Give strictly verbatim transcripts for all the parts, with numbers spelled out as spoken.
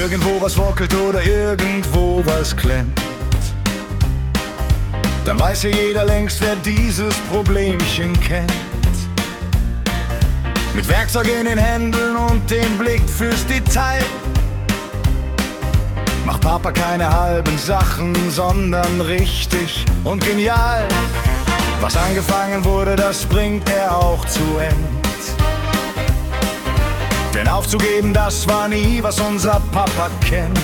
irgendwo was wackelt oder irgendwo was klemmt, dann weiß ja jeder längst, wer dieses Problemchen kennt. Mit Werkzeug in den Händen und dem Blick fürs Detail macht Papa keine halben Sachen, sondern richtig und genial. Was angefangen wurde, das bringt er auch zu Ende. Denn aufzugeben, das war nie, was unser Papa kennt.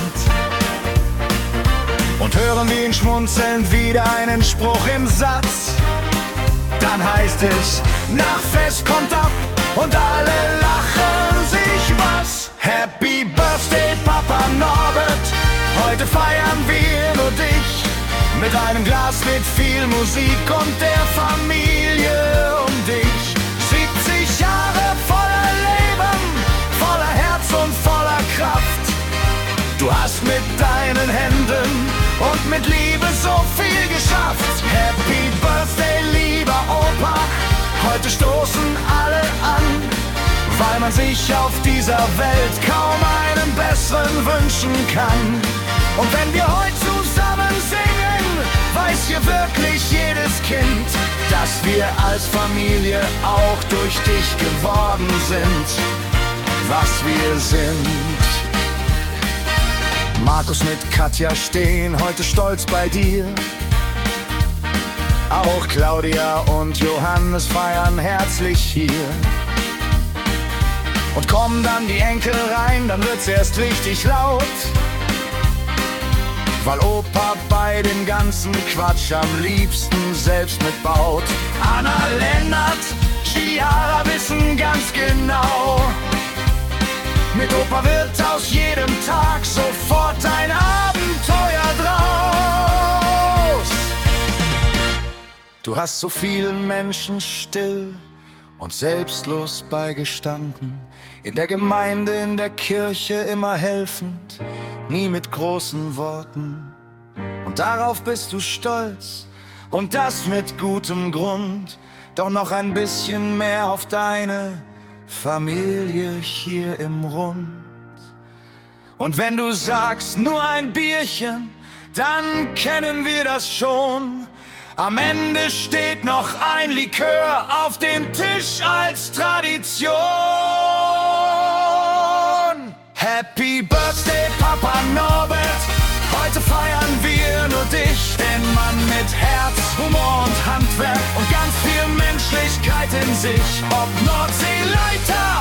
Und hören wir ihn schmunzelnd wieder einen Spruch im Satz, dann heißt es, nach Fest kommt ab und alle lachen sich was. Happy Birthday, Papa Norbert, heute feiern wir nur dich. Mit einem Glas mit viel Musik und der Familie um dich. siebzig Jahre voller Leben, voller Herz und voller Kraft. Du hast mit deinen Händen und mit Liebe so viel geschafft. Happy Birthday, lieber Opa, heute stoßen alle an, weil man sich auf dieser Welt kaum einen besseren wünschen kann. Und wenn wir heute zusammen singen, weiß hier wirklich jedes Kind, dass wir als Familie auch durch dich geworden sind, was wir sind. Markus mit Katja stehen heute stolz bei dir. Auch Claudia und Johannes feiern herzlich hier. Und kommen dann die Enkel rein, dann wird's erst richtig laut, weil Opa bei dem ganzen Quatsch am liebsten selbst mitbaut. Anna, Lennart, Chiara wissen ganz genau, mit Opa wird aus jedem Tag sofort ein Abenteuer draus. Du hast so vielen Menschen still und selbstlos beigestanden, in der Gemeinde, in der Kirche immer helfend, nie mit großen Worten. Und darauf bist du stolz und das mit gutem Grund, doch noch ein bisschen mehr auf deine Familie hier im Rund. Und wenn du sagst, nur ein Bierchen, dann kennen wir das schon. Am Ende steht noch ein Likör auf dem Tisch als Tradition. Happy Birthday, Papa Norbert, heute feiern wir nur dich. Denn Mann mit Herz, Humor und Handwerk und ganz viel Menschlichkeit in sich. Ob Nordseeleiter